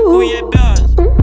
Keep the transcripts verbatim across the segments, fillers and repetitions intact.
уебёт.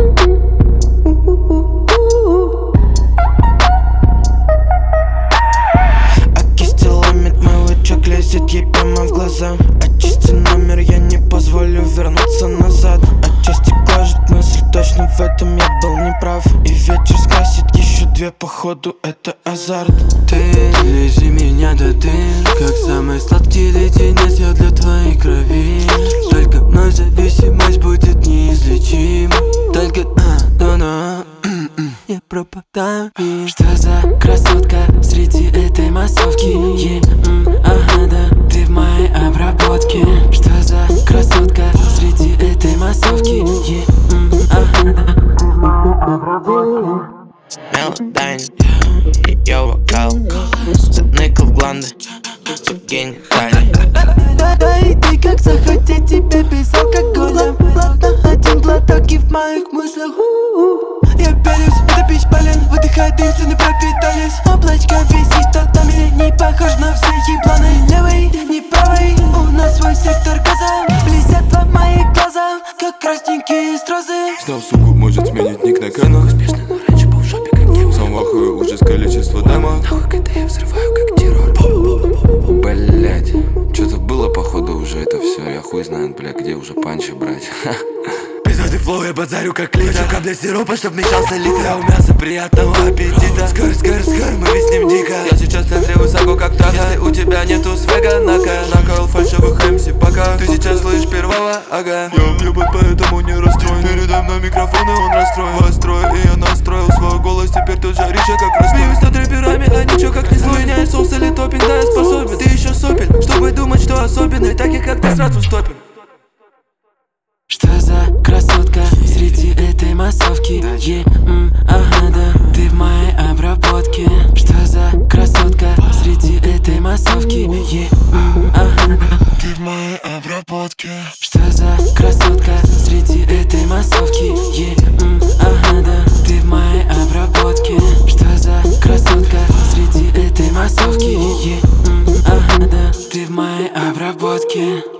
А кисти ломит, мой лычок лезет ей прямо в глаза. Очисти номер, я не позволю вернуться назад. Отчасти гложет мысль, точно в этом я был неправ. И вечер скрасит еще две, походу это азарт. Ты лежи меня до дыр, как самый сладкий леденец я для твоей крови. Только мной зависимость будет неизлечима. Только на-на-на я пропадаю. Что за красотка среди этой массовки? Е, м, ага, да, ты в моей обработке. Что за красотка среди этой массовки? Е, м, ага, да, ты в моей обработке. Мелодайн, ее вокал, заныкал в гланды, все гениталии. Да, да, и ты как захотеть тебе без алкоголя. Ладно, один глоток и в моих мыслях у-у. Я пялюсь, это пищ полен, выдыхай дым, цены пропитались. Облачко висит татами, не похож на все ебланы. Левый, не правый, у нас свой сектор газа. Блестят два мои глаза, как красненькие стразы. Знал, суку, может сменить ник на канал. Успешно, но раньше был в жопе, как Гем. Сам вахую ужас количество дама. Нахуй, когда я взрываю, как террор. Блять, что-то было походу уже это все. Я хуй знает, бля, где уже панчи брать. Пиздатый флоу, я базарю как литр. Хочу капля сиропа, чтоб вмещался литр. А у мяса приятного аппетита. Скор, скор, скор, мы виснем дико. Я сейчас в центре высоко как трава. Если у тебя нету свега, нака накол фальшивых эм си пока. Ты сейчас слышишь первого, ага. Я ебать, поэтому не расстроен. Передо мной микрофон, и он расстроен. Восстроил, и я настроил свой голос. Теперь тут жарища как расстроен. Смеюсь над рэперами, а ничего как не злой. Меняю соус или топинг, да я способен. Ты еще сопель, чтобы думать, что особенный. Таких как ты сразу стопим. Что за красотка среди этой массовки? Е, м, ага, да, ты в моей обработке. Что за красотка среди этой массовки? Е, м, ага, да, Ты в моей обработке. что за красотка среди этой массовки? Е, м, ага, да, ты в моей обработке. Что за красотка среди этой массовки? Е, м, ага, да, ты в моей обработке.